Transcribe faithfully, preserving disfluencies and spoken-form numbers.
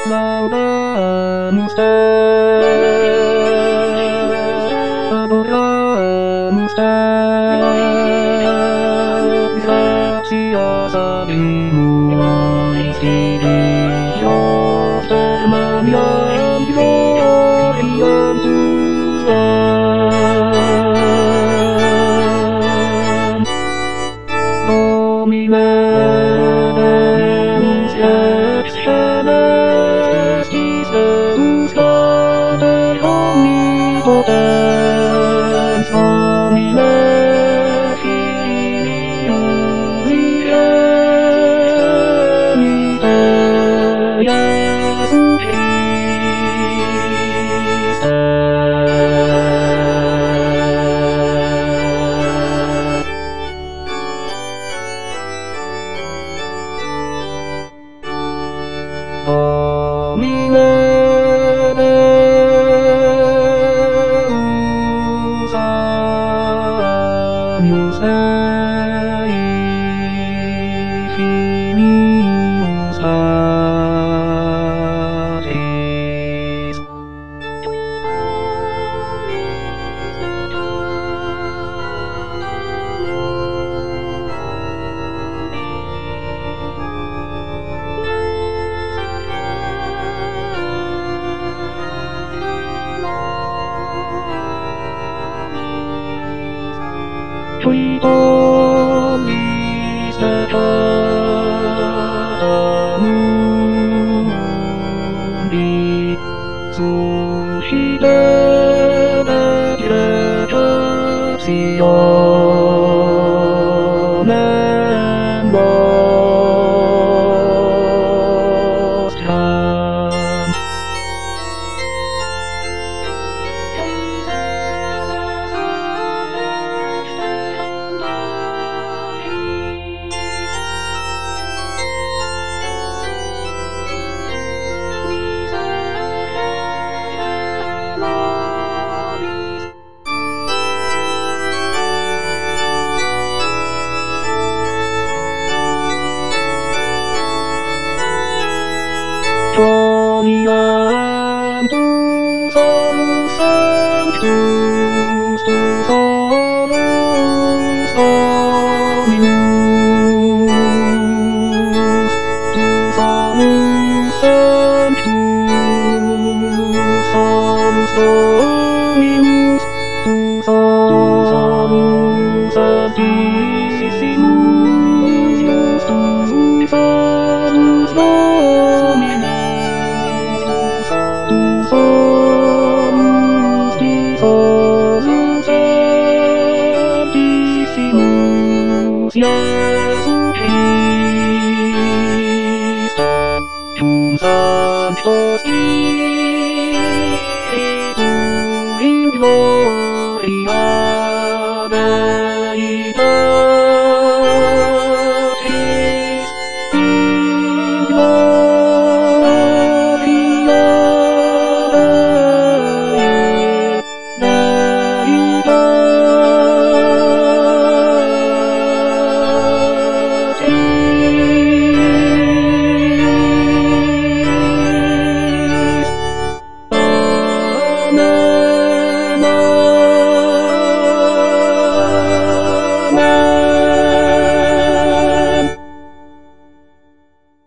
Adoramos te, adoramos te, gracias abrimos y Dios te maniam gloriam tuam. Domine Deus ex celestis Deus Pater omnipotens, Domine Filius Gemite Iesu Christe. Domine Deus agnus Dei filius Patris. Qui domis peccata mundi, suscite receptionem nostram. Quoniam tu solus sanctus, tu solus Dominus, tu solus sanctus, solus Dominus, tu solus sanctissimus, tu solus Dominus. Iesu Christe, cum Sancto Spiritu in gloria.